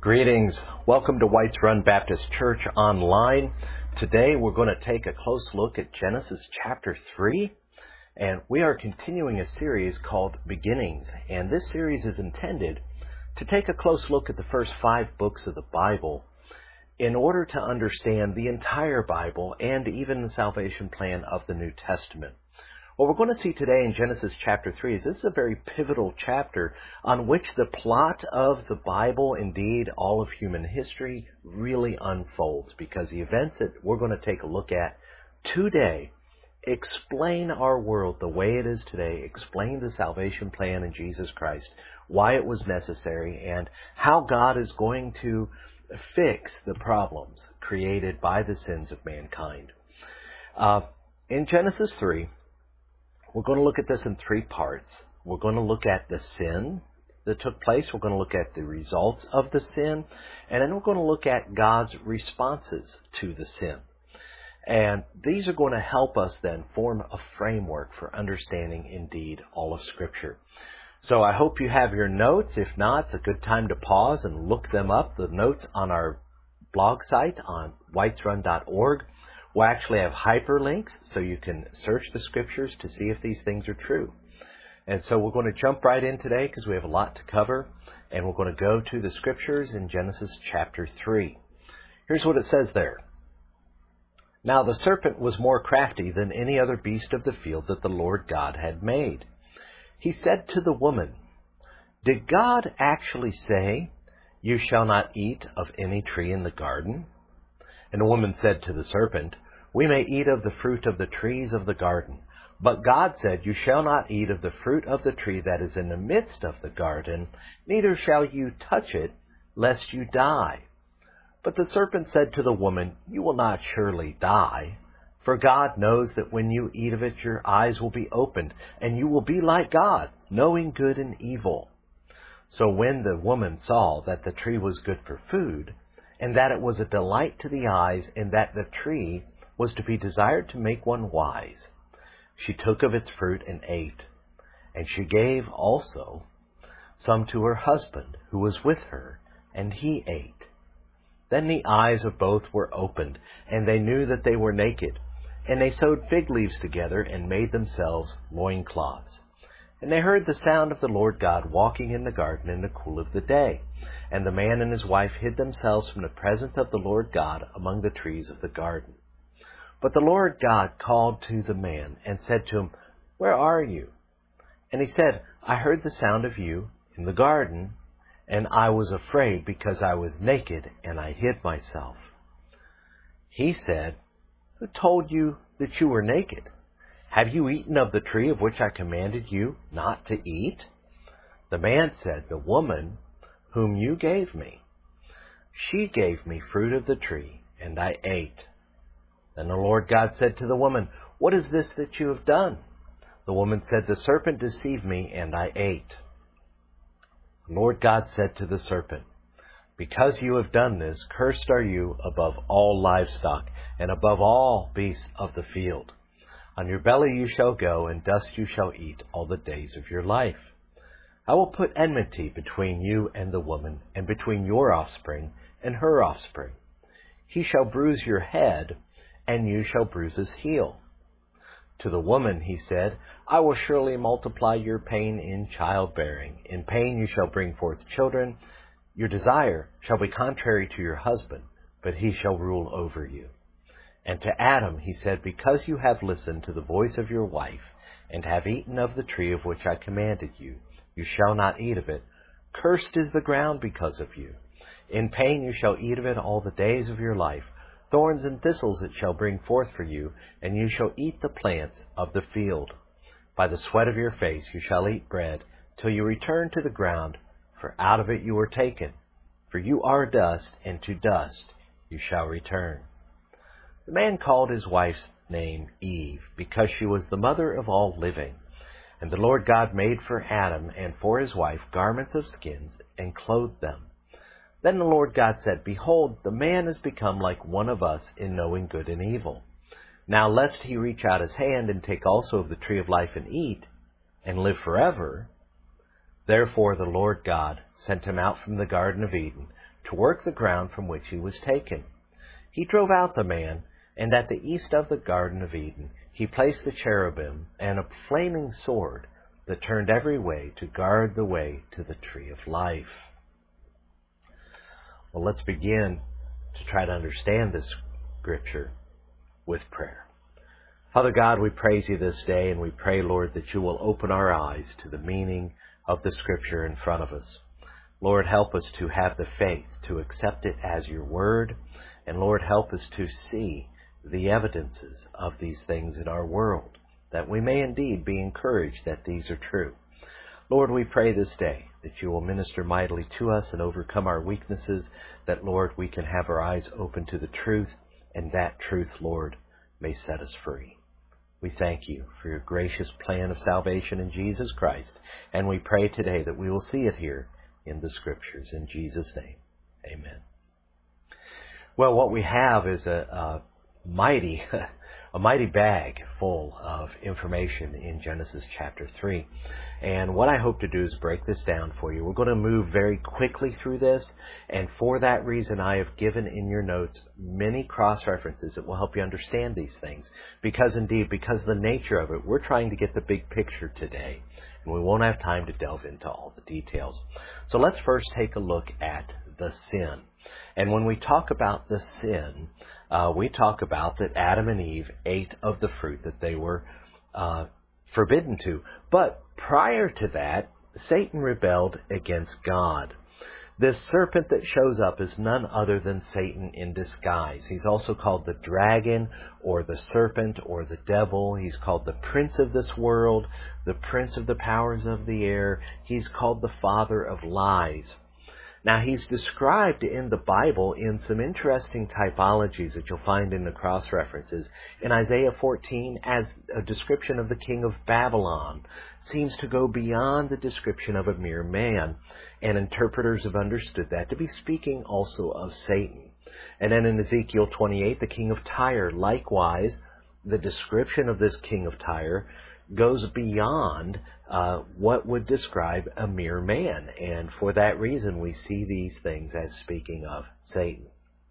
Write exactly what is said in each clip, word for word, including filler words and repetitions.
Greetings. Welcome to White's Run Baptist Church Online. Today we're going to take a close look at Genesis chapter three, and we are continuing a series called Beginnings. And this series is intended to take a close look at the first five books of the Bible in order to understand the entire Bible and even the salvation plan of the New Testament. What we're going to see today in Genesis chapter three is this is a very pivotal chapter on which the plot of the Bible, indeed all of human history, really unfolds, because the events that we're going to take a look at today explain our world the way it is today, explain the salvation plan in Jesus Christ, why it was necessary, and how God is going to fix the problems created by the sins of mankind. Uh, in Genesis three, we're going to look at this in three parts. We're going to look at the sin that took place. We're going to look at the results of the sin. And then we're going to look at God's responses to the sin. And these are going to help us then form a framework for understanding, indeed, all of Scripture. So I hope you have your notes. If not, it's a good time to pause and look them up. The notes on our blog site on whites run dot org. We'll actually have hyperlinks so you can search the Scriptures to see if these things are true. And so we're going to jump right in today because we have a lot to cover. And we're going to go to the Scriptures in Genesis chapter three. Here's what it says there. Now the serpent was more crafty than any other beast of the field that the Lord God had made. He said to the woman, "Did God actually say, 'You shall not eat of any tree in the garden'?" And the woman said to the serpent, "We may eat of the fruit of the trees of the garden. But God said, 'You shall not eat of the fruit of the tree that is in the midst of the garden, neither shall you touch it, lest you die.' But the serpent said to the woman, 'You will not surely die. For God knows that when you eat of it, your eyes will be opened, and you will be like God, knowing good and evil.' So when the woman saw that the tree was good for food, and that it was a delight to the eyes, and that the tree was to be desired to make one wise, she took of its fruit and ate. And she gave also some to her husband who was with her, and he ate. Then the eyes of both were opened, and they knew that they were naked. And they sewed fig leaves together and made themselves loincloths. And they heard the sound of the Lord God walking in the garden in the cool of the day. And the man and his wife hid themselves from the presence of the Lord God among the trees of the garden. But the Lord God called to the man and said to him, 'Where are you?' And he said, 'I heard the sound of you in the garden, and I was afraid because I was naked, and I hid myself.' He said, 'Who told you that you were naked? Have you eaten of the tree of which I commanded you not to eat?' The man said, 'The woman whom you gave me, she gave me fruit of the tree, and I ate.' Then the Lord God said to the woman, 'What is this that you have done?' The woman said, 'The serpent deceived me, and I ate.' The Lord God said to the serpent, 'Because you have done this, cursed are you above all livestock, and above all beasts of the field. On your belly you shall go, and dust you shall eat all the days of your life. I will put enmity between you and the woman, and between your offspring and her offspring. He shall bruise your head, and you shall bruise his heel.' To the woman he said, 'I will surely multiply your pain in childbearing. In pain you shall bring forth children. Your desire shall be contrary to your husband, but he shall rule over you.' And to Adam he said, 'Because you have listened to the voice of your wife, and have eaten of the tree of which I commanded you, you shall not eat of it. Cursed is the ground because of you. In pain you shall eat of it all the days of your life. Thorns and thistles it shall bring forth for you, and you shall eat the plants of the field. By the sweat of your face you shall eat bread, till you return to the ground, for out of it you were taken. For you are dust, and to dust you shall return.' The man called his wife's name Eve, because she was the mother of all living. And the Lord God made for Adam and for his wife garments of skins, and clothed them. Then the Lord God said, 'Behold, the man is become like one of us in knowing good and evil. Now lest he reach out his hand and take also of the tree of life and eat, and live forever.' Therefore the Lord God sent him out from the Garden of Eden to work the ground from which he was taken. He drove out the man, and at the east of the Garden of Eden he placed the cherubim and a flaming sword that turned every way to guard the way to the tree of life. Well, let's begin to try to understand this scripture with prayer. Father God, we praise you this day, and we pray, Lord, that you will open our eyes to the meaning of the scripture in front of us. Lord, help us to have the faith to accept it as your word, and Lord, help us to see the evidences of these things in our world, that we may indeed be encouraged that these are true. Lord, we pray this day that you will minister mightily to us and overcome our weaknesses, that, Lord, we can have our eyes open to the truth, and that truth, Lord, may set us free. We thank you for your gracious plan of salvation in Jesus Christ, and we pray today that we will see it here in the Scriptures. In Jesus' name, amen. Well, what we have is a, a mighty, a mighty bag full of information in Genesis chapter three. And what I hope to do is break this down for you. We're going to move very quickly through this, and for that reason I have given in your notes many cross-references that will help you understand these things. Because indeed, because of the nature of it, we're trying to get the big picture today, and we won't have time to delve into all the details. So let's first take a look at the sin. And when we talk about the sin, uh, we talk about that Adam and Eve ate of the fruit that they were uh, forbidden to. But prior to that, Satan rebelled against God. This serpent that shows up is none other than Satan in disguise. He's also called the dragon, or the serpent, or the devil. He's called the prince of this world, the prince of the powers of the air. He's called the father of lies. Now, he's described in the Bible in some interesting typologies that you'll find in the cross-references. In Isaiah fourteen, as a description of the king of Babylon, seems to go beyond the description of a mere man, and interpreters have understood that to be speaking also of Satan. And then in Ezekiel twenty-eight, the king of Tyre, likewise, the description of this king of Tyre goes beyond uh, what would describe a mere man. And for that reason, we see these things as speaking of Satan.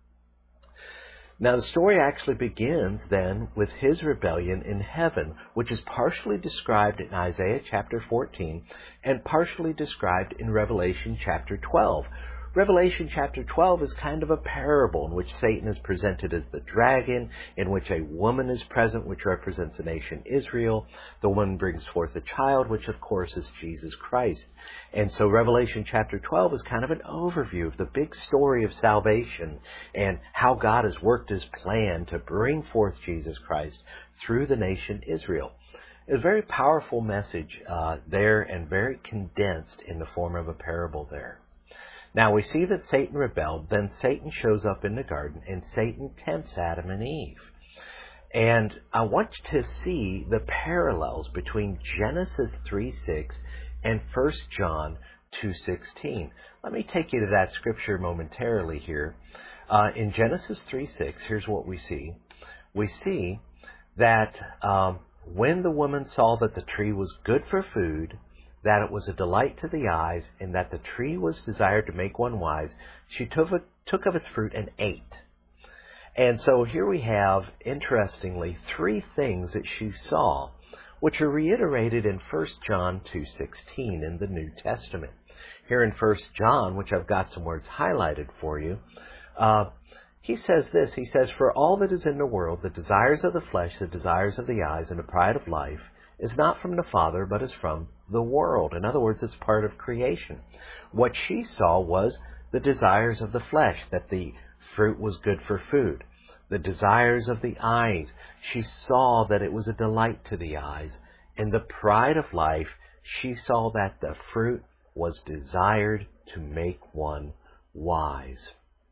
Now, the story actually begins then with his rebellion in heaven, which is partially described in Isaiah chapter fourteen and partially described in Revelation chapter twelve. Revelation chapter twelve is kind of a parable in which Satan is presented as the dragon, in which a woman is present, which represents the nation Israel. The woman brings forth a child, which of course is Jesus Christ. And so Revelation chapter twelve is kind of an overview of the big story of salvation and how God has worked his plan to bring forth Jesus Christ through the nation Israel. It's a very powerful message uh, there, and very condensed in the form of a parable there. Now, we see that Satan rebelled, then Satan shows up in the garden, and Satan tempts Adam and Eve. And I want you to see the parallels between Genesis three six and First John two sixteen. Let me take you to that scripture momentarily here. Uh, in Genesis three six, here's what we see. We see that um, when the woman saw that the tree was good for food, that it was a delight to the eyes, and that the tree was desired to make one wise, she took of, took of its fruit and ate. And so here we have, interestingly, three things that she saw, which are reiterated in First John two sixteen in the New Testament. Here in First John, which I've got some words highlighted for you, uh, he says this, he says, "For all that is in the world, the desires of the flesh, the desires of the eyes, and the pride of life, is not from the Father, but is from the world." In other words, it's part of creation. What she saw was the desires of the flesh, that the fruit was good for food. The desires of the eyes, she saw that it was a delight to the eyes. And the pride of life, she saw that the fruit was desired to make one wise.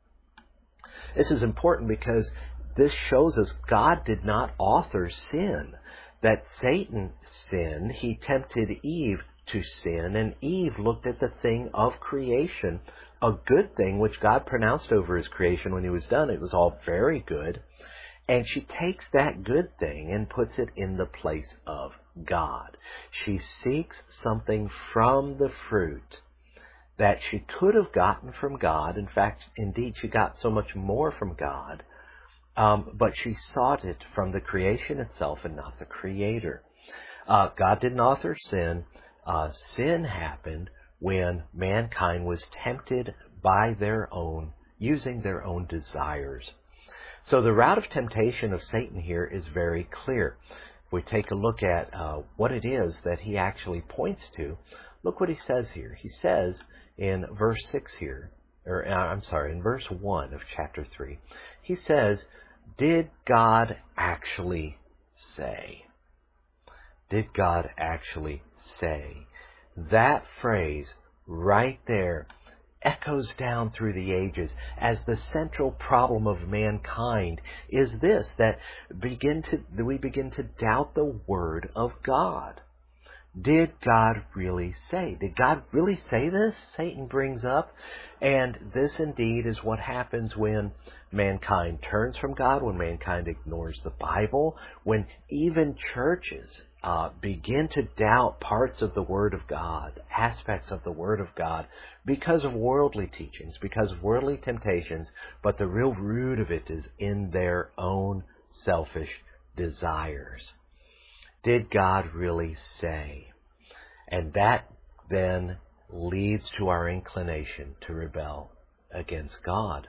This is important because this shows us God did not author sin. That Satan sinned, he tempted Eve to sin, and Eve looked at the thing of creation, a good thing which God pronounced over his creation when he was done. It was all very good. And she takes that good thing and puts it in the place of God. She seeks something from the fruit that she could have gotten from God. In fact, indeed, she got so much more from God. Um, but she sought it from the creation itself and not the Creator. Uh, God didn't author sin. Uh, sin happened when mankind was tempted by their own, using their own desires. So the route of temptation of Satan here is very clear. If we take a look at uh, what it is that he actually points to, look what he says here. He says in verse six here, or uh, I'm sorry, in verse one of chapter three, he says, did God actually say? Did God actually say? That phrase right there echoes down through the ages as the central problem of mankind is this, that begin to we begin to doubt the Word of God. Did God really say? Did God really say this? Satan brings up. And this indeed is what happens when mankind turns from God, when mankind ignores the Bible, when even churches uh, begin to doubt parts of the Word of God, aspects of the Word of God, because of worldly teachings, because of worldly temptations, but the real root of it is in their own selfish desires. Did God really say? And that then leads to our inclination to rebel against God.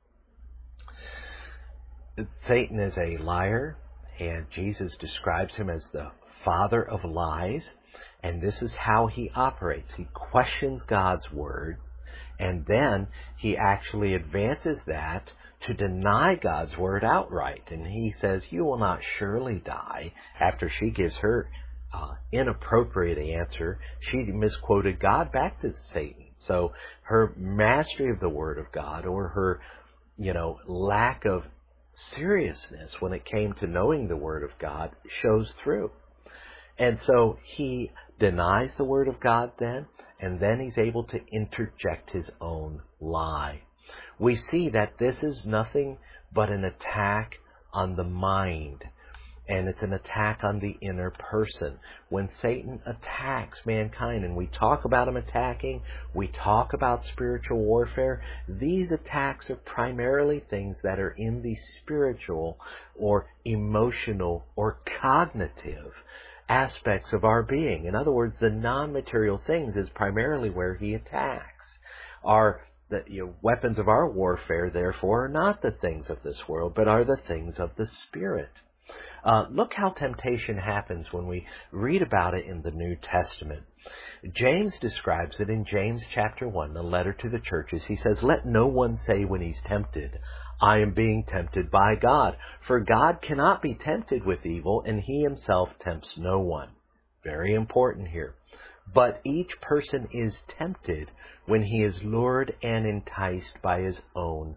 Satan is a liar, and Jesus describes him as the father of lies, and this is how he operates. He questions God's word, and then he actually advances that to deny God's word outright. And he says, you will not surely die. After she gives her uh, inappropriate answer, she misquoted God back to Satan. So her mastery of the word of God, or her, you know, lack of seriousness when it came to knowing the word of God, shows through. And so he denies the word of God then, and then he's able to interject his own lie. We see that this is nothing but an attack on the mind, and it's an attack on the inner person. When Satan attacks mankind, and we talk about him attacking, we talk about spiritual warfare, these attacks are primarily things that are in the spiritual or emotional or cognitive aspects of our being. In other words, the non-material things is primarily where he attacks. Our the you know, weapons of our warfare, therefore, are not the things of this world, but are the things of the Spirit. Uh, look how temptation happens when we read about it in the New Testament. James describes it in James chapter one, the letter to the churches. He says, let no one say when he's tempted, I am being tempted by God. For God cannot be tempted with evil, and he himself tempts no one. Very important here. But each person is tempted when he is lured and enticed by his own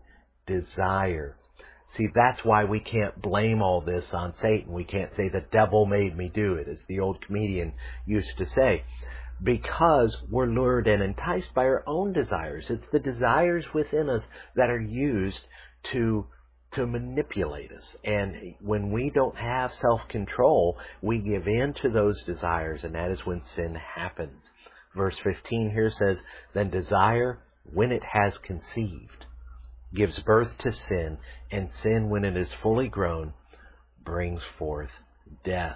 desire. See, that's why we can't blame all this on Satan. We can't say the devil made me do it, as the old comedian used to say. Because we're lured and enticed by our own desires. It's the desires within us that are used to to manipulate us. And when we don't have self-control, we give in to those desires, and that is when sin happens. Verse fifteen here says, then desire, when it has conceived, gives birth to sin, and sin, when it is fully grown, brings forth death.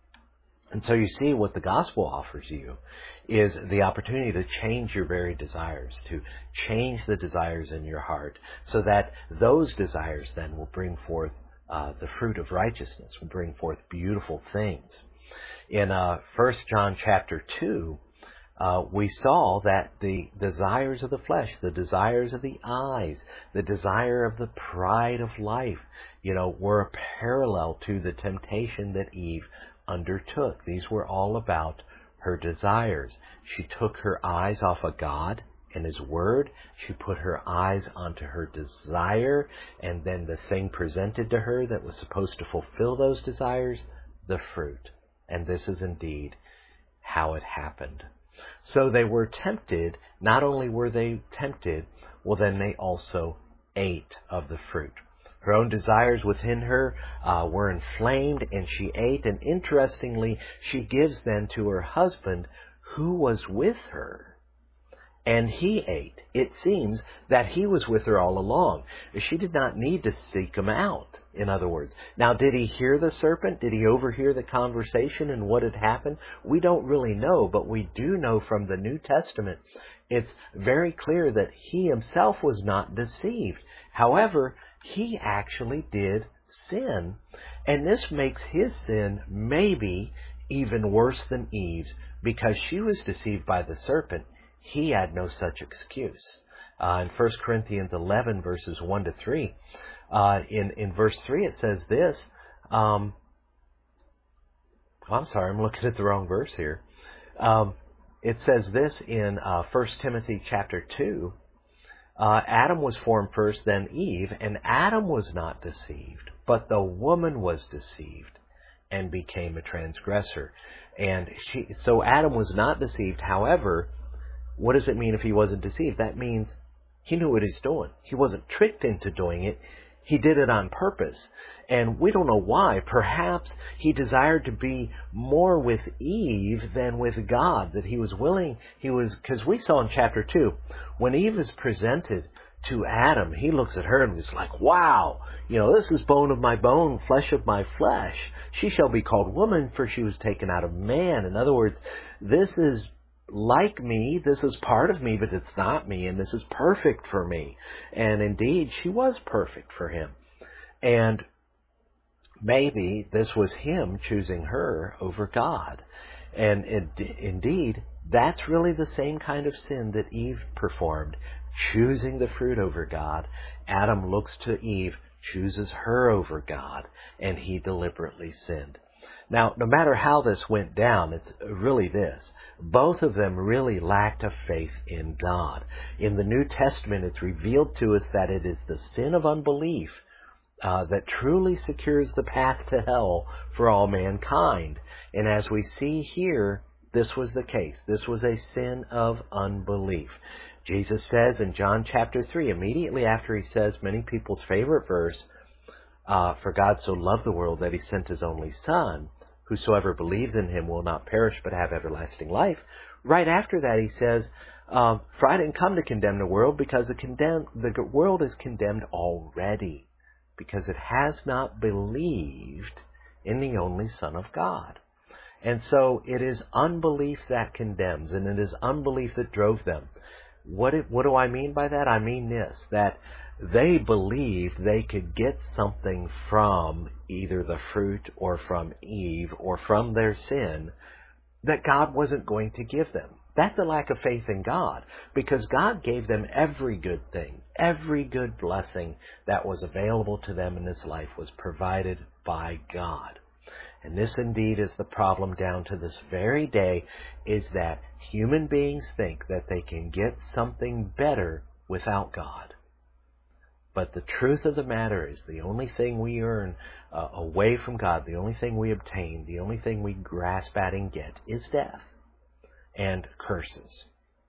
And so you see, what the gospel offers you is the opportunity to change your very desires, to change the desires in your heart, so that those desires then will bring forth uh, the fruit of righteousness, will bring forth beautiful things. In uh, First John chapter two, uh, we saw that the desires of the flesh, the desires of the eyes, the desire of the pride of life, you know, were a parallel to the temptation that Eve undertook. These were all about her desires. She took her eyes off of God and His Word. She put her eyes onto her desire, and then the thing presented to her that was supposed to fulfill those desires, the fruit. And this is indeed how it happened. So they were tempted. Not only were they tempted, well, then they also ate of the fruit. Her own desires within her uh, were inflamed, and she ate. And interestingly, she gives then to her husband, who was with her, and he ate. It seems that he was with her all along. She did not need to seek him out, in other words. Now, did he hear the serpent? Did he overhear the conversation and what had happened? We don't really know, but we do know from the New Testament, it's very clear that he himself was not deceived. However, he actually did sin, and this makes his sin maybe even worse than Eve's, because she was deceived by the serpent. He had no such excuse. Uh, in First Corinthians eleven, verses one to three, uh, in, in verse three it says this, um, oh, I'm sorry, I'm looking at the wrong verse here. Um, it says this in uh, First Timothy chapter two, uh, Adam was formed first, then Eve, and Adam was not deceived, but the woman was deceived and became a transgressor. And she, so Adam was not deceived. However, what does it mean if he wasn't deceived? That means he knew what he's doing. He wasn't tricked into doing it. He did it on purpose. And we don't know why. Perhaps he desired to be more with Eve than with God, that he was willing, he was, because we saw in chapter two, when Eve is presented to Adam, he looks at her and he's like, wow, you know, this is bone of my bone, flesh of my flesh. She shall be called woman, for she was taken out of man. In other words, this is like me, this is part of me, but it's not me, and this is perfect for me. And indeed, she was perfect for him. And maybe this was him choosing her over God. And it, indeed, that's really the same kind of sin that Eve performed, choosing the fruit over God. Adam looks to Eve, chooses her over God, and he deliberately sinned. Now, no matter how this went down, it's really this. Both of them really lacked a faith in God. In the New Testament, it's revealed to us that it is the sin of unbelief uh, that truly secures the path to hell for all mankind. And as we see here, this was the case. This was a sin of unbelief. Jesus says in John chapter three, immediately after he says many people's favorite verse, uh, for God so loved the world that he sent his only Son, whosoever believes in him will not perish but have everlasting life. Right after that he says, uh, for I didn't come to condemn the world, because the, condemn, the world is condemned already, because it has not believed in the only Son of God. And so it is unbelief that condemns, and it is unbelief that drove them. What, it, what do I mean by that? I mean this, that they believed they could get something from either the fruit or from Eve or from their sin that God wasn't going to give them. That's a lack of faith in God, because God gave them every good thing. Every good blessing that was available to them in this life was provided by God. And this indeed is the problem down to this very day, is that human beings think that they can get something better without God. But the truth of the matter is, the only thing we earn uh, away from God, the only thing we obtain, the only thing we grasp at and get is death and curses.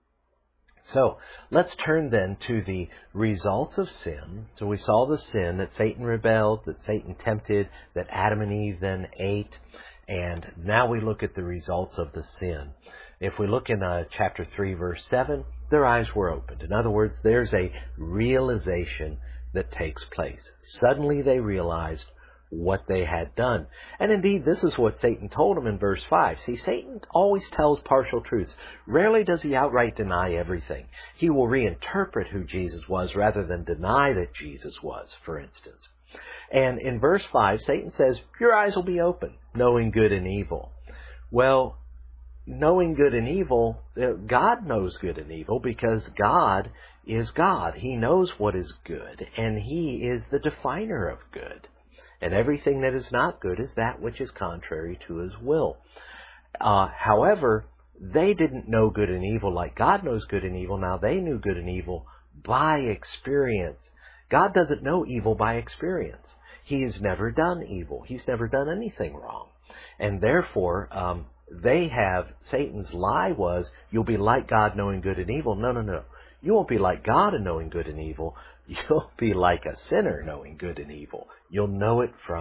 So let's turn then to the results of sin. So we saw the sin, that Satan rebelled, that Satan tempted, that Adam and Eve then ate. And now we look at the results of the sin. If we look in uh, chapter three, verse seven, their eyes were opened. In other words, there's a realization that takes place. Suddenly they realized what they had done. And indeed, this is what Satan told them in verse five. See, Satan always tells partial truths. Rarely does he outright deny everything. He will reinterpret who Jesus was rather than deny that Jesus was, for instance. And in verse five, Satan says, your eyes will be open, knowing good and evil. Well, knowing good and evil, God knows good and evil, because God is God. He knows what is good, and He is the definer of good. And everything that is not good is that which is contrary to His will. Uh, however, they didn't know good and evil like God knows good and evil. Now, they knew good and evil by experience. God doesn't know evil by experience. He has never done evil. He's never done anything wrong. And therefore, um, they have, Satan's lie was, you'll be like God knowing good and evil. No, no, no. You won't be like God in knowing good and evil. You'll be like a sinner knowing good and evil. You'll know it from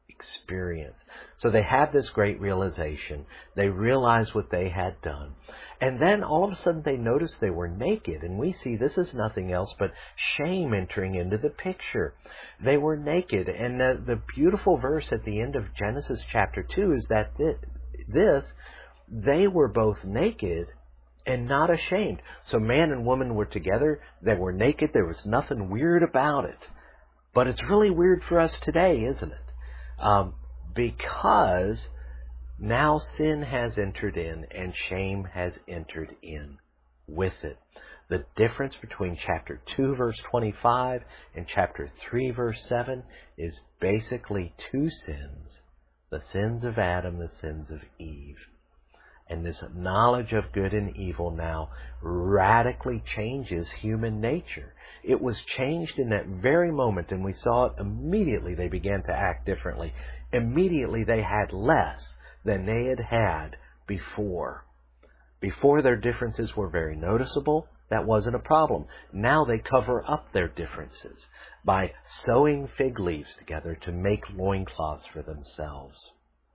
experience. So they have this great realization. They realize what they had done. And then all of a sudden they notice they were naked. And we see this is nothing else but shame entering into the picture. They were naked. And the, the beautiful verse at the end of Genesis chapter two is that this, they were both naked and not ashamed. So man and woman were together. They were naked. There was nothing weird about it. But it's really weird for us today, isn't it? Um, because now sin has entered in and shame has entered in with it. The difference between chapter two verse twenty-five and chapter three verse seven is basically two sins. The sins of Adam, the sins of Eve. And this knowledge of good and evil now radically changes human nature. It was changed in that very moment, and we saw it immediately. They began to act differently. Immediately they had less than they had had before. Before, their differences were very noticeable. That wasn't a problem. Now they cover up their differences by sewing fig leaves together to make loincloths for themselves.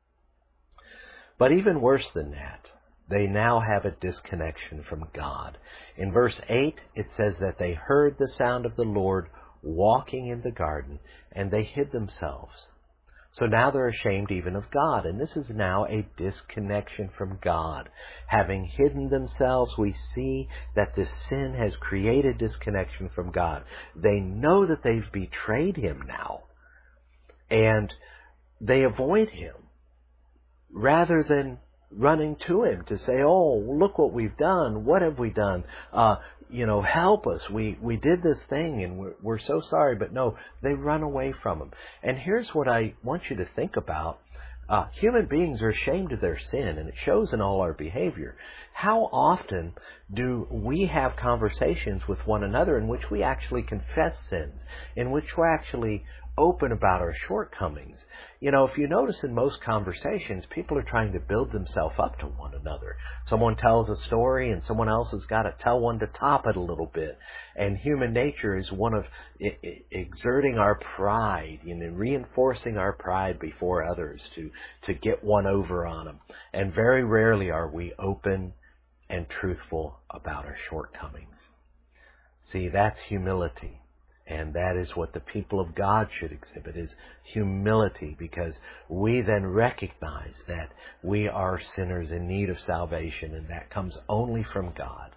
But even worse than that, they now have a disconnection from God. In verse eight, it says that they heard the sound of the Lord walking in the garden, and they hid themselves. So now they're ashamed even of God, and this is now a disconnection from God. Having hidden themselves, we see that this sin has created disconnection from God. They know that they've betrayed Him now, and they avoid Him, rather than running to Him to say, oh, look what we've done. What have we done? Uh, you know, help us. We, we did this thing and we're, we're so sorry. But no, they run away from Him. And here's what I want you to think about. Uh, human beings are ashamed of their sin, and it shows in all our behavior. How often do we have conversations with one another in which we actually confess sin, in which we're actually open about our shortcomings? You know, if you notice in most conversations, people are trying to build themselves up to one another. Someone tells a story and someone else has got to tell one to top it a little bit. And human nature is one of I- I- exerting our pride, you know, reinforcing our pride before others to, to get one over on them. And very rarely are we open and truthful about our shortcomings. See, that's humility. And that is what the people of God should exhibit, is humility, because we then recognize that we are sinners in need of salvation, and that comes only from God.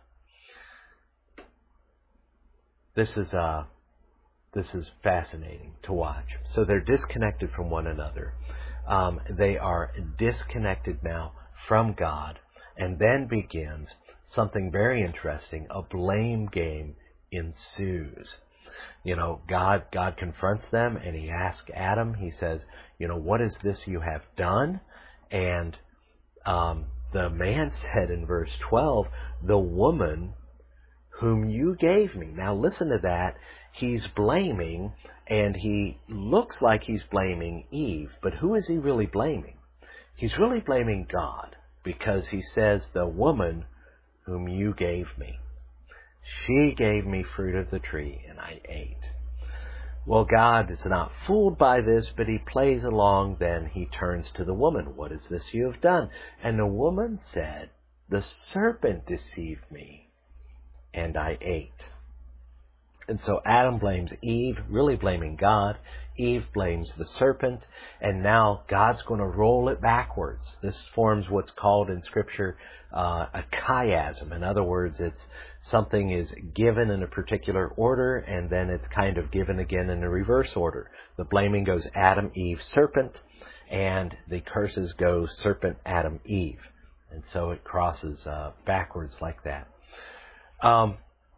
This is uh, this is fascinating to watch. So they're disconnected from one another. Um, they are disconnected now from God, and then begins something very interesting. A blame game ensues. You know, God, God confronts them, and He asks Adam, He says, you know, what is this you have done? And um, the man said in verse twelve, the woman whom you gave me. Now listen to that. He's blaming, and he looks like he's blaming Eve, but who is he really blaming? He's really blaming God, because he says, the woman whom you gave me. She gave me fruit of the tree, and I ate. Well, God is not fooled by this, but He plays along. Then He turns to the woman. What is this you have done? And the woman said, the serpent deceived me, and I ate. And so Adam blames Eve, really blaming God. Eve blames the serpent, and now God's going to roll it backwards. This forms what's called in Scripture uh, a chiasm. In other words, it's something is given in a particular order, and then it's kind of given again in a reverse order. The blaming goes Adam, Eve, serpent, and the curses go serpent, Adam, Eve. And so it crosses uh, backwards like that. Um,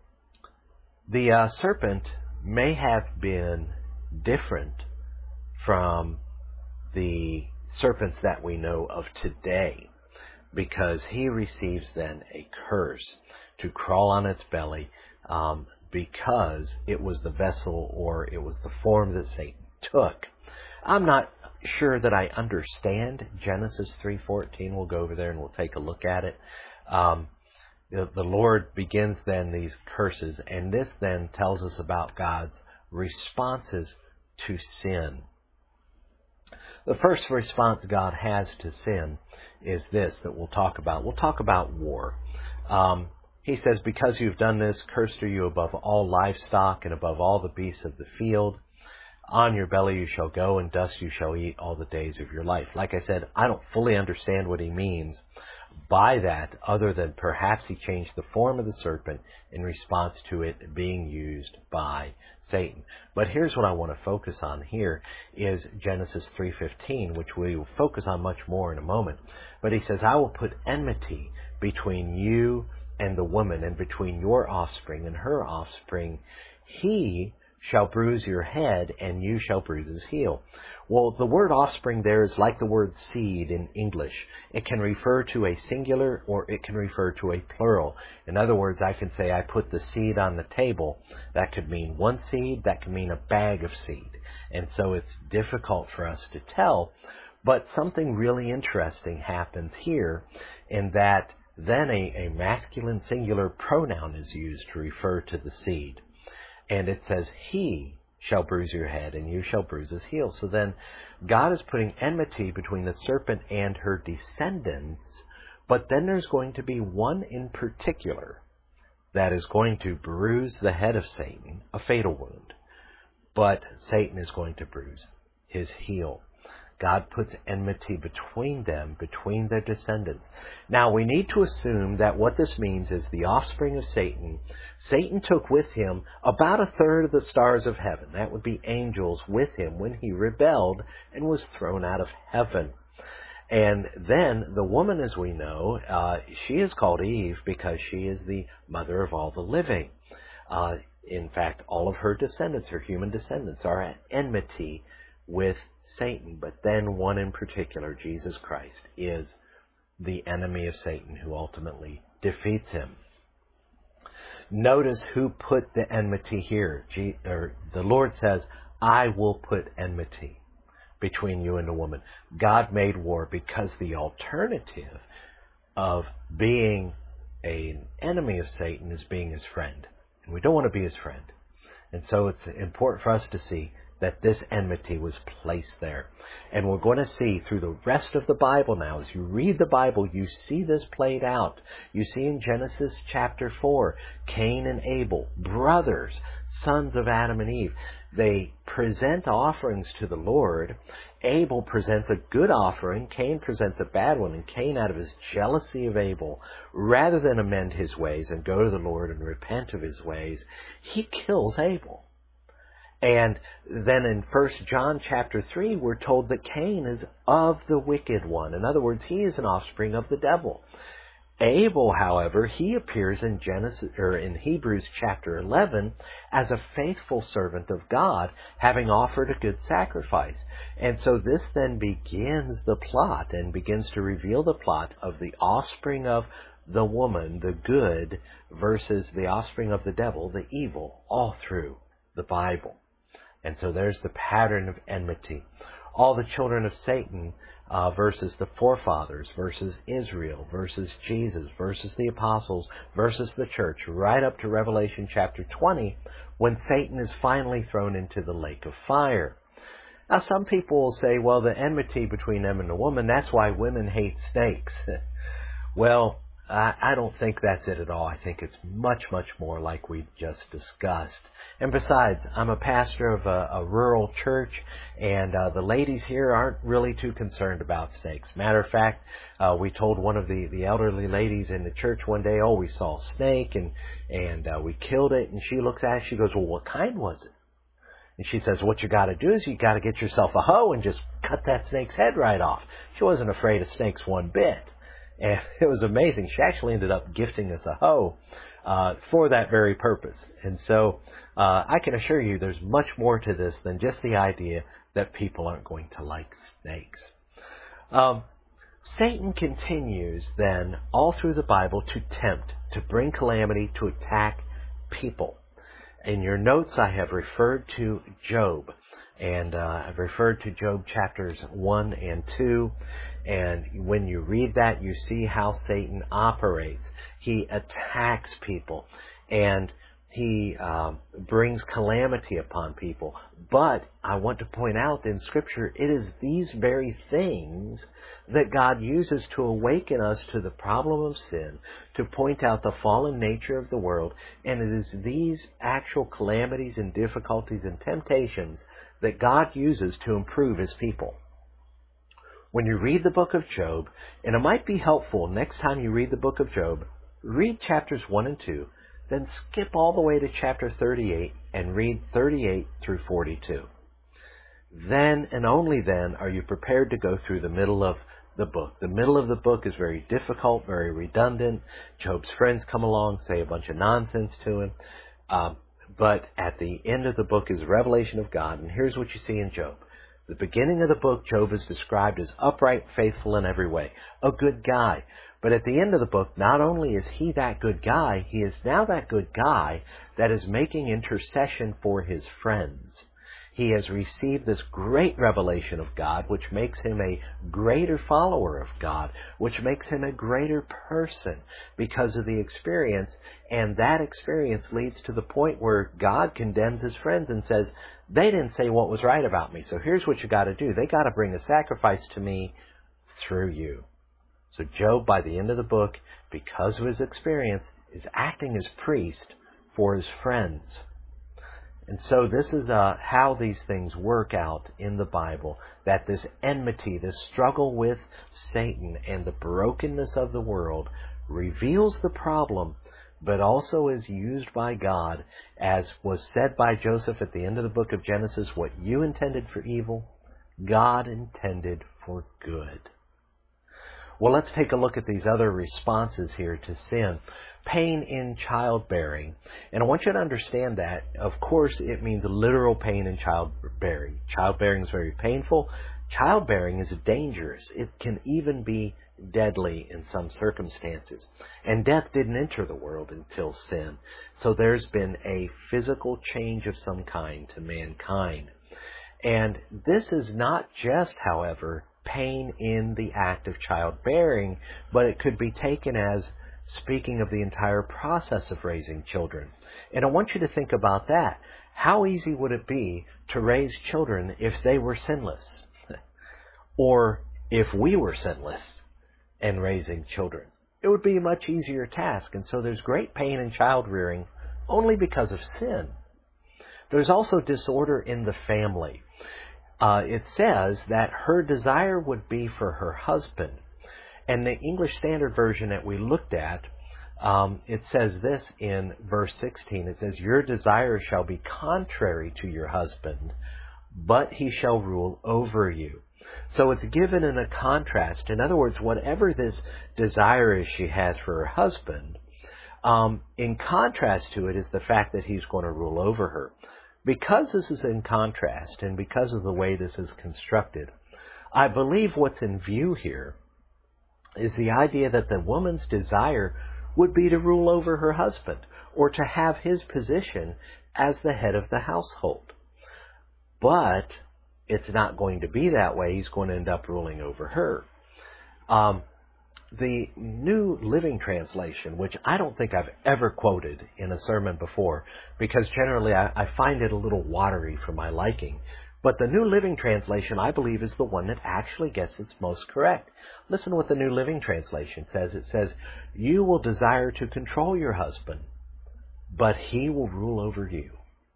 the uh, serpent may have been different from the serpents that we know of today, because he receives then a curse to crawl on its belly, um, because it was the vessel, or it was the form that Satan took. I'm not sure that I understand Genesis three fourteen. We'll go over there and we'll take a look at it. Um, the, the Lord begins then these curses, and this then tells us about God's responses to sin. The first response God has to sin is this that we'll talk about. We'll talk about war. Um, he says, because you've done this, cursed are you above all livestock and above all the beasts of the field. On your belly you shall go, and dust you shall eat all the days of your life. Like I said, I don't fully understand what he means by that, other than perhaps he changed the form of the serpent in response to it being used by Satan. But here's what I want to focus on here is Genesis three fifteen, which we will focus on much more in a moment. But he says, I will put enmity between you and the woman, and between your offspring and her offspring. He shall bruise your head, and you shall bruise his heel. Well, the word offspring there is like the word seed in English. It can refer to a singular or it can refer to a plural. In other words, I can say I put the seed on the table. That could mean one seed. That could mean a bag of seed. And so it's difficult for us to tell. But something really interesting happens here in that then a, a masculine singular pronoun is used to refer to the seed. And it says, he shall bruise your head, and you shall bruise his heel. So then God is putting enmity between the serpent and her descendants. But then there's going to be one in particular that is going to bruise the head of Satan, a fatal wound. But Satan is going to bruise his heel. God puts enmity between them, between their descendants. Now, we need to assume that what this means is the offspring of Satan. Satan took with him about a third of the stars of heaven. That would be angels with him when he rebelled and was thrown out of heaven. And then the woman, as we know, uh, she is called Eve because she is the mother of all the living. Uh, in fact, all of her descendants, her human descendants, are at enmity with Satan. But then one in particular, Jesus Christ, is the enemy of Satan who ultimately defeats him. Notice who put the enmity here. G- or the Lord says, I will put enmity between you and the woman. God made war because the alternative of being an enemy of Satan is being his friend. And we don't want to be his friend. And so it's important for us to see that this enmity was placed there. And we're going to see through the rest of the Bible now, as you read the Bible, you see this played out. You see in Genesis chapter four, Cain and Abel, brothers, sons of Adam and Eve. They present offerings to the Lord. Abel presents a good offering. Cain presents a bad one. And Cain, out of his jealousy of Abel, rather than amend his ways and go to the Lord and repent of his ways, he kills Abel. And then in First John chapter three, we're told that Cain is of the wicked one. In other words, he is an offspring of the devil. Abel, however, he appears in Genesis or in Hebrews chapter eleven as a faithful servant of God, having offered a good sacrifice. And so this then begins the plot and begins to reveal the plot of the offspring of the woman, the good, versus the offspring of the devil, the evil, all through the Bible. And so there's the pattern of enmity. All the children of Satan uh, versus the forefathers, versus Israel, versus Jesus, versus the apostles, versus the church, right up to Revelation chapter twenty, when Satan is finally thrown into the lake of fire. Now, some people will say, well, the enmity between them and the woman, that's why women hate snakes. Well, I, I don't think that's it at all. I think it's much, much more like we just discussed. And besides, I'm a pastor of a, a rural church, and uh, the ladies here aren't really too concerned about snakes. Matter of fact, uh, we told one of the, the elderly ladies in the church one day, oh, we saw a snake, and, and uh, we killed it. And she looks at it, she goes, well, what kind was it? And she says, what you got to do is you got to get yourself a hoe and just cut that snake's head right off. She wasn't afraid of snakes one bit. And it was amazing. She actually ended up gifting us a hoe uh, for that very purpose. And so uh, I can assure you there's much more to this than just the idea that people aren't going to like snakes. Um, Satan continues then all through the Bible to tempt, to bring calamity, to attack people. In your notes I have referred to Job. And uh, I've referred to Job chapters one and two. And when you read that, you see how Satan operates. He attacks people. And He um, brings calamity upon people. But I want to point out in Scripture, it is these very things that God uses to awaken us to the problem of sin, to point out the fallen nature of the world. And it is these actual calamities and difficulties and temptations that God uses to improve His people. When you read the book of Job, and it might be helpful next time you read the book of Job, read chapters one and two, then skip all the way to chapter thirty-eight and read thirty-eight through forty-two. Then and only then are you prepared to go through the middle of the book. The middle of the book is very difficult, very redundant. Job's friends come along, say a bunch of nonsense to him. Um, but at the end of the book is revelation of God. And here's what you see in Job. The beginning of the book, Job is described as upright, faithful in every way, a good guy. But at the end of the book, not only is he that good guy, he is now that good guy that is making intercession for his friends. He has received this great revelation of God, which makes him a greater follower of God, which makes him a greater person because of the experience. And that experience leads to the point where God condemns his friends and says, they didn't say what was right about me, so here's what you got to do. They got to bring a sacrifice to me through you. So Job, by the end of the book, because of his experience, is acting as priest for his friends. And so this is uh, how these things work out in the Bible, that this enmity, this struggle with Satan and the brokenness of the world reveals the problem, but also is used by God, as was said by Joseph at the end of the book of Genesis, what you intended for evil, God intended for good. Well, let's take a look at these other responses here to sin. Pain in childbearing. And I want you to understand that, of course, it means literal pain in childbearing. Childbearing is very painful. Childbearing is dangerous. It can even be deadly in some circumstances. And death didn't enter the world until sin. So there's been a physical change of some kind to mankind. And this is not just, however, pain in the act of childbearing, but it could be taken as speaking of the entire process of raising children. And I want you to think about that. How easy would it be to raise children if they were sinless? Or if we were sinless and raising children? It would be a much easier task. And so there's great pain in child rearing only because of sin. There's also disorder in the family. Uh, it says that her desire would be for her husband. And the English Standard Version that we looked at, um, it says this in verse sixteen. It says, your desire shall be contrary to your husband, but he shall rule over you. So it's given in a contrast. In other words, whatever this desire is she has for her husband, um, in contrast to it is the fact that he's going to rule over her. Because this is in contrast and because of the way this is constructed, I believe what's in view here is the idea that the woman's desire would be to rule over her husband or to have his position as the head of the household. But it's not going to be that way. He's going to end up ruling over her. Um, The New Living Translation, which I don't think I've ever quoted in a sermon before, because generally I, I find it a little watery for my liking. But the New Living Translation, I believe, is the one that actually gets it most correct. Listen to what the New Living Translation says. It says, you will desire to control your husband, but he will rule over you.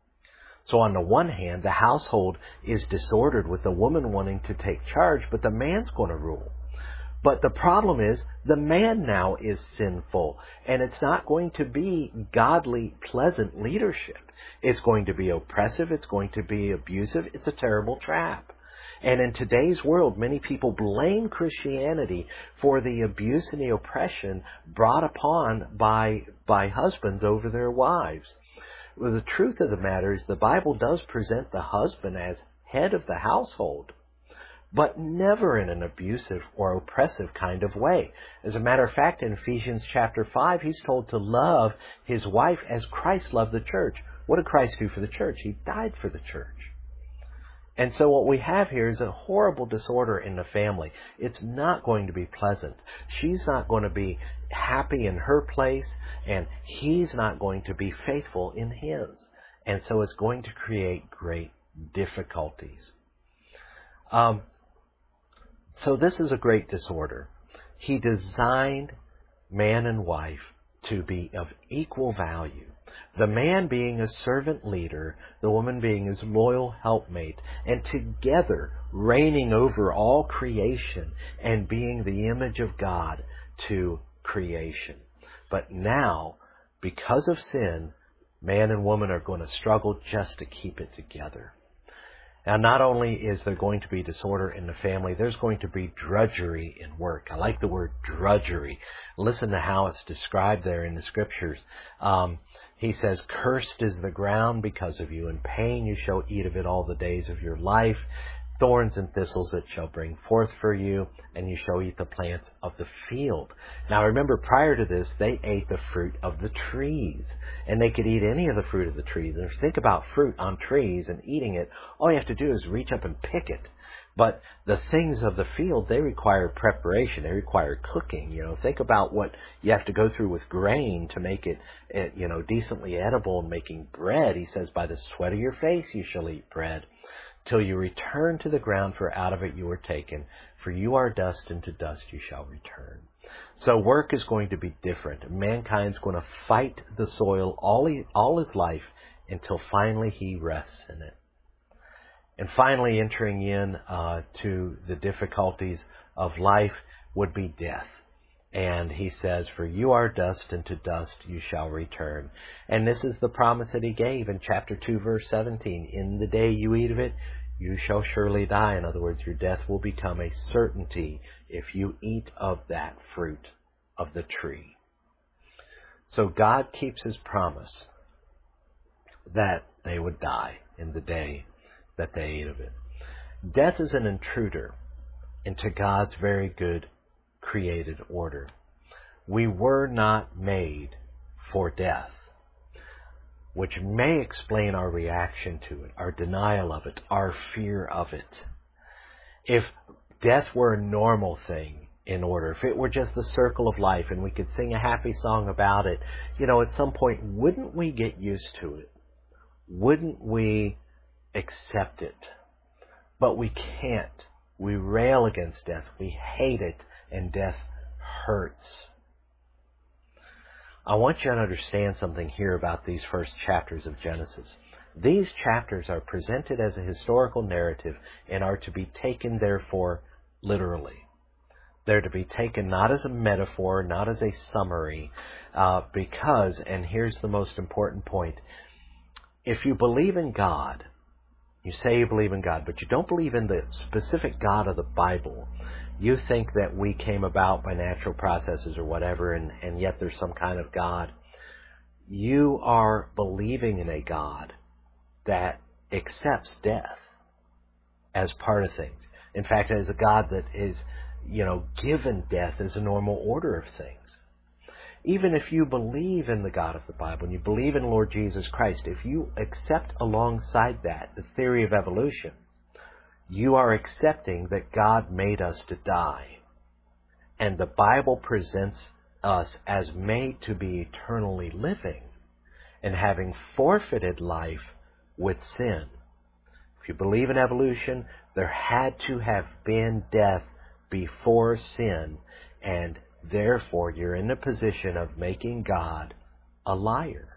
So on the one hand, the household is disordered with the woman wanting to take charge, but the man's going to rule. But the problem is, the man now is sinful, and it's not going to be godly, pleasant leadership. It's going to be oppressive, it's going to be abusive, it's a terrible trap. And in today's world, many people blame Christianity for the abuse and the oppression brought upon by, by husbands over their wives. Well, the truth of the matter is the Bible does present the husband as head of the household, but never in an abusive or oppressive kind of way. As a matter of fact, in Ephesians chapter five, he's told to love his wife as Christ loved the church. What did Christ do for the church? He died for the church. And so what we have here is a horrible disorder in the family. It's not going to be pleasant. She's not going to be happy in her place, and he's not going to be faithful in his. And so it's going to create great difficulties. Um, so this is a great disorder. He designed man and wife to be of equal value. The man being a servant leader, the woman being his loyal helpmate, and together reigning over all creation and being the image of God to creation. But now, because of sin, man and woman are going to struggle just to keep it together. Now, not only is there going to be disorder in the family, there's going to be drudgery in work. I like the word drudgery. Listen to how it's described there in the Scriptures. Um, he says, "Cursed is the ground because of you. In pain you shall eat of it all the days of your life. Thorns and thistles it shall bring forth for you, and you shall eat the plants of the field." Now remember, prior to this, they ate the fruit of the trees, and they could eat any of the fruit of the trees. And if you think about fruit on trees and eating it, all you have to do is reach up and pick it. But the things of the field, they require preparation. They require cooking. You know, think about what you have to go through with grain to make it, you know, decently edible and making bread. He says, "By the sweat of your face you shall eat bread, till you return to the ground, for out of it you were taken. For you are dust, and to dust you shall return." So work is going to be different. Mankind's going to fight the soil all, he, all his life until finally he rests in it. And finally, entering in uh, to the difficulties of life would be death. And he says, "For you are dust, and to dust you shall return." And this is the promise that he gave in chapter two, verse seventeen. "In the day you eat of it, you shall surely die." In other words, your death will become a certainty if you eat of that fruit of the tree. So God keeps his promise that they would die in the day that they ate of it. Death is an intruder into God's very good created order. We were not made for death, which may explain our reaction to it, our denial of it, our fear of it. If death were a normal thing in order, if it were just the circle of life and we could sing a happy song about it, you know, at some point, wouldn't we get used to it? Wouldn't we accept it? But we can't. We rail against death. We hate it, and death hurts. I want you to understand something here about these first chapters of Genesis. These chapters are presented as a historical narrative and are to be taken, therefore, literally. They're to be taken not as a metaphor, not as a summary, uh, because, and here's the most important point, if you believe in God, you say you believe in God, but you don't believe in the specific God of the Bible, you think that we came about by natural processes or whatever, and, and yet there's some kind of God. You are believing in a God that accepts death as part of things. In fact, as a God that is, you know, given death as a normal order of things. Even if you believe in the God of the Bible and you believe in Lord Jesus Christ, if you accept alongside that the theory of evolution, you are accepting that God made us to die. And the Bible presents us as made to be eternally living and having forfeited life with sin. If you believe in evolution, there had to have been death before sin, and therefore you're in the position of making God a liar.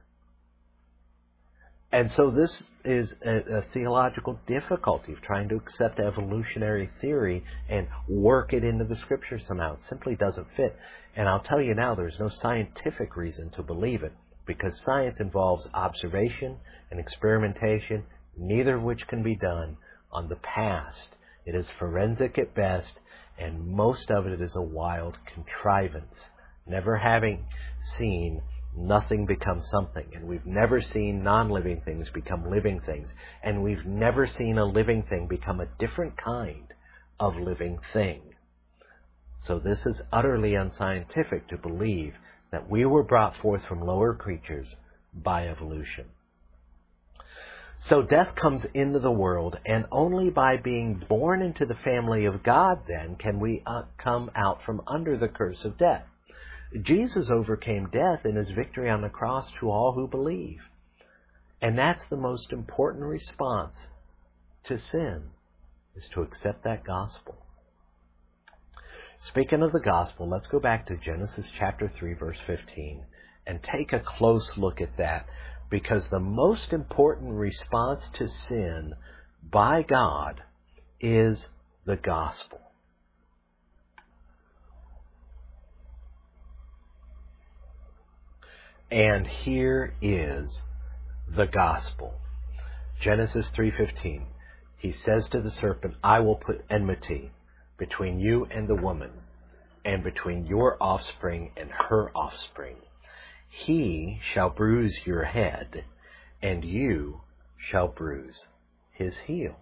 And so this is a, a theological difficulty of trying to accept evolutionary theory and work it into the Scripture somehow. It simply doesn't fit. And I'll tell you now, there's no scientific reason to believe it, because science involves observation and experimentation, neither of which can be done on the past. It is forensic at best, and most of it is a wild contrivance. Never having seen nothing become something, and we've never seen non-living things become living things, and we've never seen a living thing become a different kind of living thing. So this is utterly unscientific to believe that we were brought forth from lower creatures by evolution. So death comes into the world, and only by being born into the family of God then can we uh, come out from under the curse of death. Jesus overcame death in his victory on the cross to all who believe. And that's the most important response to sin, is to accept that gospel. Speaking of the gospel, let's go back to Genesis chapter three, verse fifteen, and take a close look at that, because the most important response to sin by God is the gospel. And here is the gospel. Genesis three fifteen. He says to the serpent, I will put enmity between you and the woman, and between your offspring and her offspring. He shall bruise your head, and you shall bruise his heel.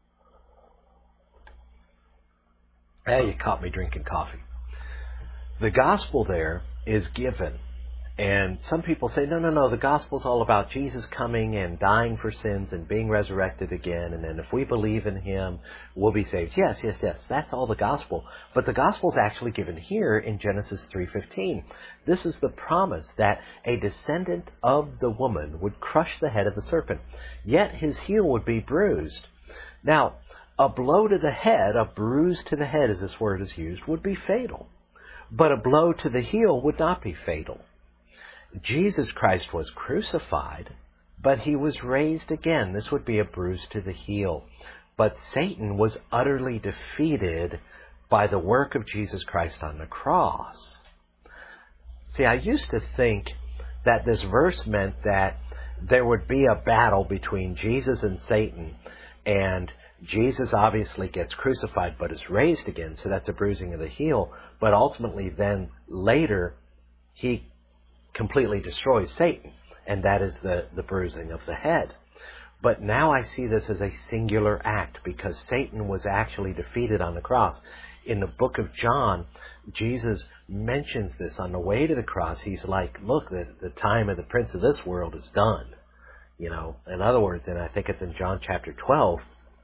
Hey, you caught me drinking coffee. The gospel there is given. And some people say, no, no, no, the gospel's all about Jesus coming and dying for sins and being resurrected again. And then if we believe in him, we'll be saved. Yes, yes, yes, that's all the gospel. But the gospel's actually given here in Genesis three fifteen. This is the promise that a descendant of the woman would crush the head of the serpent, yet his heel would be bruised. Now, a blow to the head, a bruise to the head, as this word is used, would be fatal. But a blow to the heel would not be fatal. Jesus Christ was crucified, but he was raised again. This would be a bruise to the heel. But Satan was utterly defeated by the work of Jesus Christ on the cross. See, I used to think that this verse meant that there would be a battle between Jesus and Satan, and Jesus obviously gets crucified but is raised again, so that's a bruising of the heel. But ultimately then later he completely destroys Satan, and that is the, the bruising of the head. But now I see this as a singular act, because Satan was actually defeated on the cross. In the book of John, Jesus mentions this on the way to the cross. He's like, look, the, the time of the prince of this world is done. You know, in other words, and I think it's in John chapter twelve,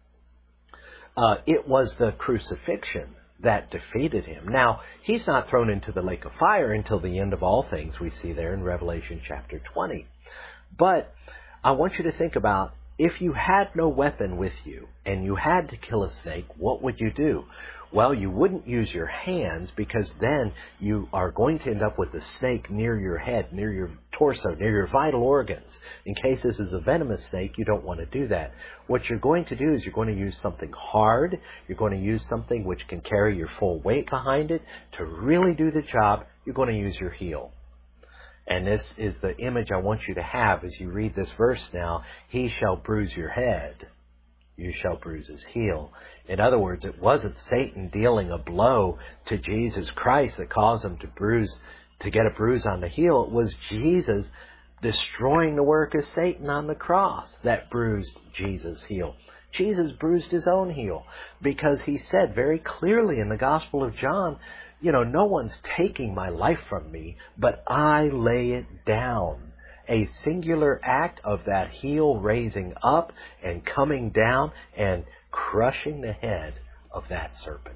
uh, it was the crucifixion that defeated him. Now, he's not thrown into the lake of fire until the end of all things, we see there in Revelation chapter twenty. But I want you to think about, if you had no weapon with you and you had to kill a snake, what would you do? Well, you wouldn't use your hands, because then you are going to end up with the snake near your head, near your torso, near your vital organs. In case this is a venomous snake, you don't want to do that. What you're going to do is you're going to use something hard. You're going to use something which can carry your full weight behind it. To really do the job, you're going to use your heel. And this is the image I want you to have as you read this verse now. He shall bruise your head, you shall bruise his heel. In other words, it wasn't Satan dealing a blow to Jesus Christ that caused him to bruise, to get a bruise on the heel. It was Jesus destroying the work of Satan on the cross that bruised Jesus' heel. Jesus bruised his own heel, because he said very clearly in the Gospel of John, you know, no one's taking my life from me, but I lay it down. A singular act of that heel raising up and coming down and crushing the head of that serpent.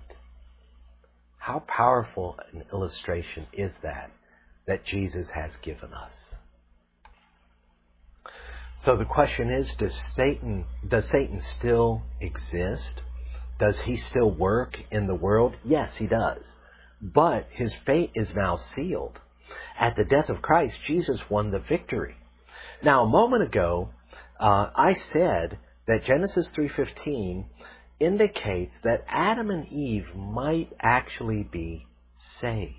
How powerful an illustration is that, that Jesus has given us. So the question is, does Satan, does Satan still exist? Does he still work in the world? Yes, he does. But his fate is now sealed. At the death of Christ, Jesus won the victory. Now, a moment ago, uh, I said that Genesis three fifteen indicates that Adam and Eve might actually be saved.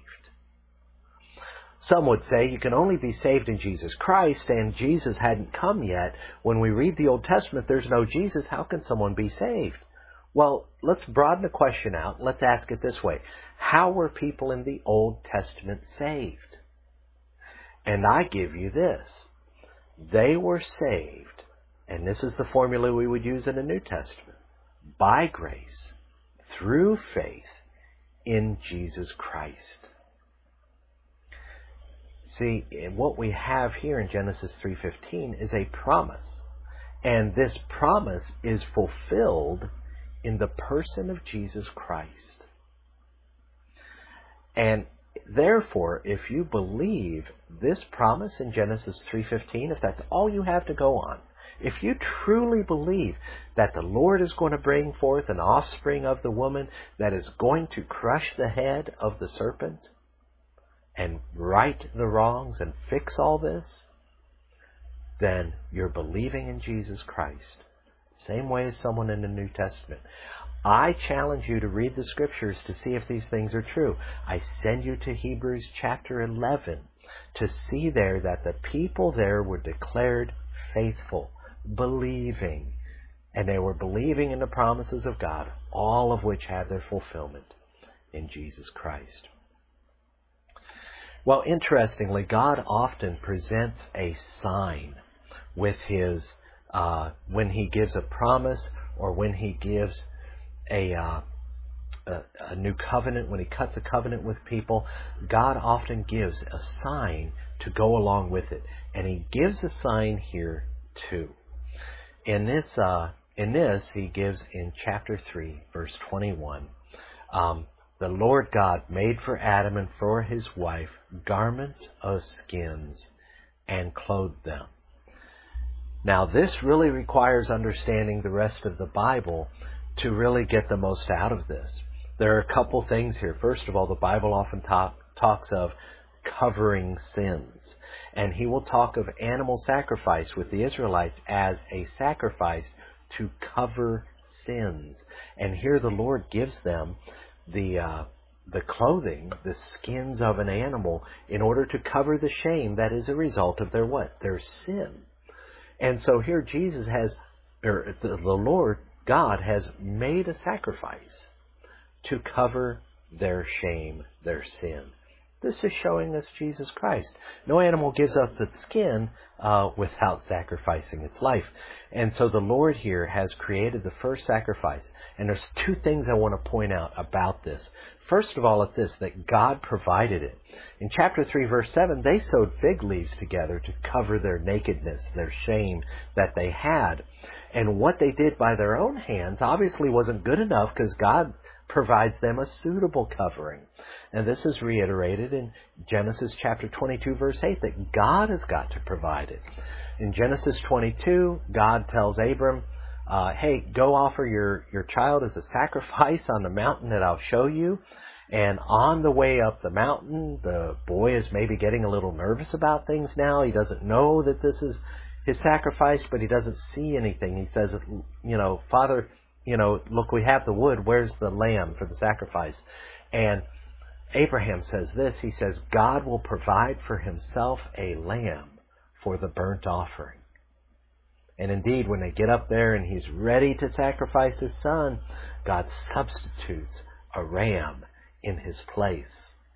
Some would say you can only be saved in Jesus Christ, and Jesus hadn't come yet. When we read the Old Testament, there's no Jesus. How can someone be saved? Well, let's broaden the question out. Let's ask it this way. How were people in the Old Testament saved? And I give you this. They were saved, and this is the formula we would use in the New Testament, by grace, through faith in Jesus Christ. See, what we have here in Genesis three fifteen is a promise. And this promise is fulfilled in the person of Jesus Christ. And therefore, if you believe this promise in Genesis three fifteen, if that's all you have to go on, if you truly believe that the Lord is going to bring forth an offspring of the woman that is going to crush the head of the serpent and right the wrongs and fix all this, then you're believing in Jesus Christ. Same way as someone in the New Testament. I challenge you to read the Scriptures to see if these things are true. I send you to Hebrews chapter eleven to see there that the people there were declared faithful, believing, and they were believing in the promises of God, all of which had their fulfillment in Jesus Christ. Well, interestingly, God often presents a sign with His, uh, when He gives a promise or when He gives a, uh, a, a new covenant, when He cuts a covenant with people, God often gives a sign to go along with it. And He gives a sign here too. In this, uh, in this, He gives in chapter three, verse twenty-one, um, the Lord God made for Adam and for his wife garments of skins and clothed them. Now, this really requires understanding the rest of the Bible to really get the most out of this. There are a couple things here. First of all, the Bible often talk, talks of covering sins. And He will talk of animal sacrifice with the Israelites as a sacrifice to cover sins. And here the Lord gives them the uh, the clothing, the skins of an animal, in order to cover the shame that is a result of their what? Their sin. And so here Jesus has, or the, the Lord God has made a sacrifice to cover their shame, their sin. This is showing us Jesus Christ. No animal gives up its skin uh, without sacrificing its life. And so the Lord here has created the first sacrifice. And there's two things I want to point out about this. First of all, it's this, that God provided it. In chapter three, verse seven, they sewed fig leaves together to cover their nakedness, their shame that they had. And what they did by their own hands obviously wasn't good enough, because God provides them a suitable covering. And this is reiterated in Genesis chapter twenty-two, verse eight, that God has got to provide it. In Genesis twenty-two, God tells Abram, uh, hey, go offer your, your child as a sacrifice on the mountain that I'll show you. And on the way up the mountain, the boy is maybe getting a little nervous about things now. He doesn't know that this is his sacrifice, but he doesn't see anything. He says, you know, Father, you know, look, we have the wood. Where's the lamb for the sacrifice? And Abraham says this. He says, God will provide for Himself a lamb for the burnt offering. And indeed, when they get up there and he's ready to sacrifice his son, God substitutes a ram in his place.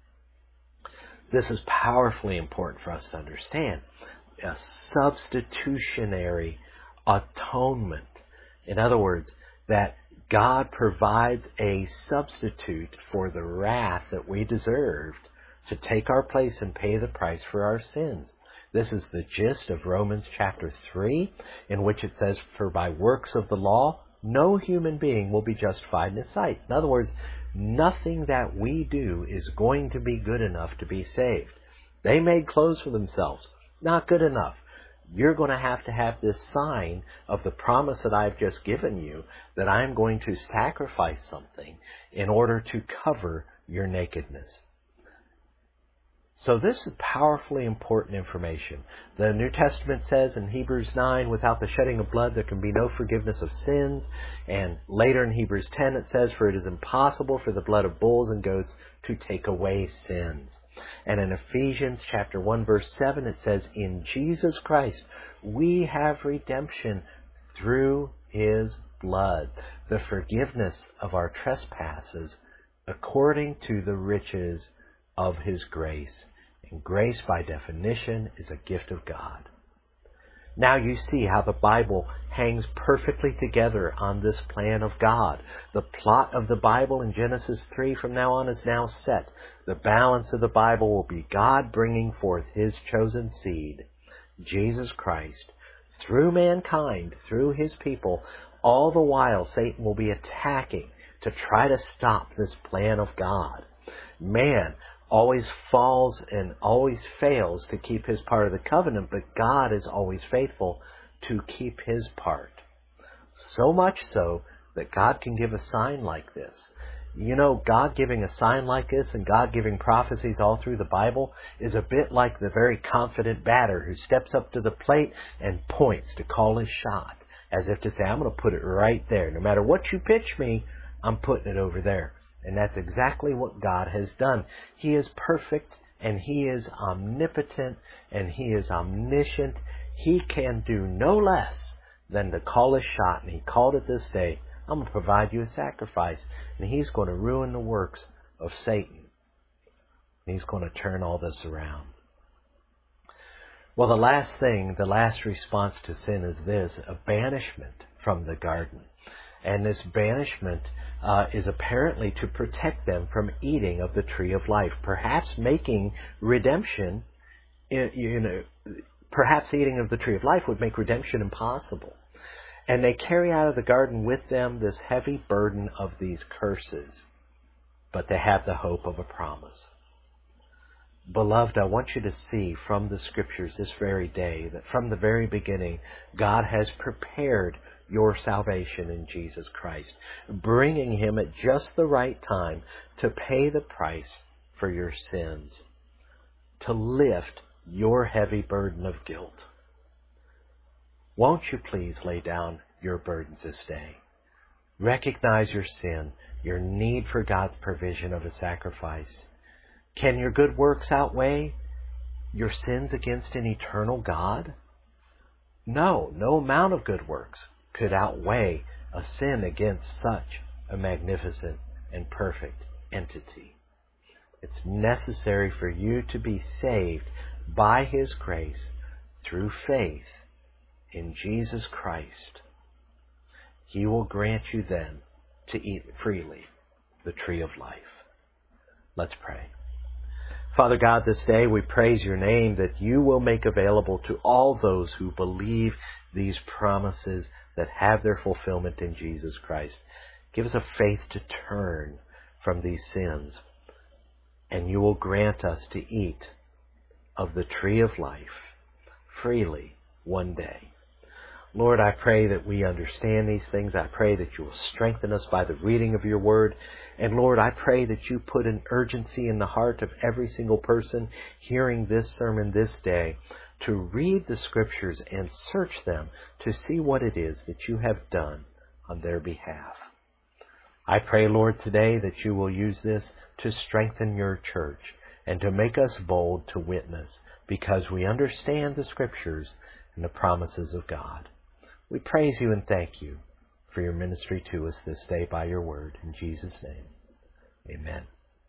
This is powerfully important for us to understand. A substitutionary atonement. In other words, that God provides a substitute for the wrath that we deserved to take our place and pay the price for our sins. This is the gist of Romans chapter three, in which it says, for by works of the law, no human being will be justified in His sight. In other words, nothing that we do is going to be good enough to be saved. They made clothes for themselves. Not good enough. You're going to have to have this sign of the promise that I've just given you, that I'm going to sacrifice something in order to cover your nakedness. So this is powerfully important information. The New Testament says in Hebrews nine, without the shedding of blood there can be no forgiveness of sins. And later in Hebrews ten it says, for it is impossible for the blood of bulls and goats to take away sins. And in Ephesians chapter one, verse seven, it says, in Jesus Christ we have redemption through His blood, the forgiveness of our trespasses according to the riches of His grace. And grace, by definition, is a gift of God. Now you see how the Bible hangs perfectly together on this plan of God. The plot of the Bible in Genesis three from now on is now set. The balance of the Bible will be God bringing forth His chosen seed, Jesus Christ, through mankind, through his people. All the while, Satan will be attacking to try to stop this plan of God. Man always falls and always fails to keep his part of the covenant, but God is always faithful to keep his part. So much so that God can give a sign like this. You know, God giving a sign like this and God giving prophecies all through the Bible is a bit like the very confident batter who steps up to the plate and points to call his shot, as if to say, I'm going to put it right there. No matter what you pitch me, I'm putting it over there. And that's exactly what God has done. He is perfect and He is omnipotent and He is omniscient. He can do no less than to call a shot. And He called it this day. I'm going to provide you a sacrifice. And He's going to ruin the works of Satan. And He's going to turn all this around. Well, the last thing, the last response to sin is this, a banishment from the garden. And this banishment uh, is apparently to protect them from eating of the tree of life, perhaps making redemption, you know, perhaps eating of the tree of life would make redemption impossible. And they carry out of the garden with them this heavy burden of these curses, but they have the hope of a promise. Beloved, I want you to see from the Scriptures this very day that from the very beginning, God has prepared your salvation in Jesus Christ, bringing Him at just the right time to pay the price for your sins, to lift your heavy burden of guilt. Won't you please lay down your burdens this day? Recognize your sin, your need for God's provision of a sacrifice. Can your good works outweigh your sins against an eternal God? No, no amount of good works could outweigh a sin against such a magnificent and perfect entity. It's necessary for you to be saved by His grace through faith in Jesus Christ. He will grant you then to eat freely the tree of life. Let's pray. Father God, this day we praise your name that you will make available to all those who believe these promises that have their fulfillment in Jesus Christ. Give us a faith to turn from these sins, and you will grant us to eat of the tree of life freely one day. Lord, I pray that we understand these things. I pray that you will strengthen us by the reading of your word. And Lord, I pray that you put an urgency in the heart of every single person hearing this sermon this day to read the Scriptures and search them to see what it is that you have done on their behalf. I pray, Lord, today that you will use this to strengthen your church and to make us bold to witness because we understand the Scriptures and the promises of God. We praise you and thank you for your ministry to us this day by your word. In Jesus' name, amen.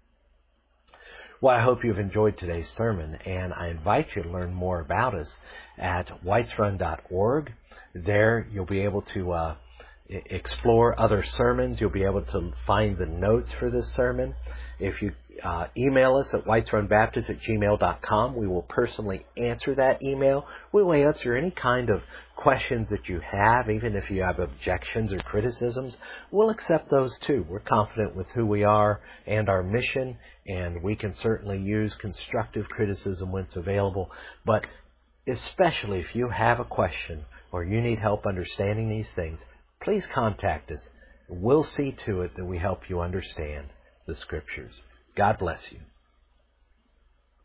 Well, I hope you've enjoyed today's sermon, and I invite you to learn more about us at whites run dot org. There you'll be able to uh, explore other sermons. You'll be able to find the notes for this sermon. If you uh, email us at whites run baptist at gmail dot com, we will personally answer that email. We will answer any kind of questions that you have, even if you have objections or criticisms. We'll accept those too. We're confident with who we are and our mission, and we can certainly use constructive criticism when it's available. But especially if you have a question or you need help understanding these things, please contact us. We'll see to it that we help you understand the Scriptures. God bless you.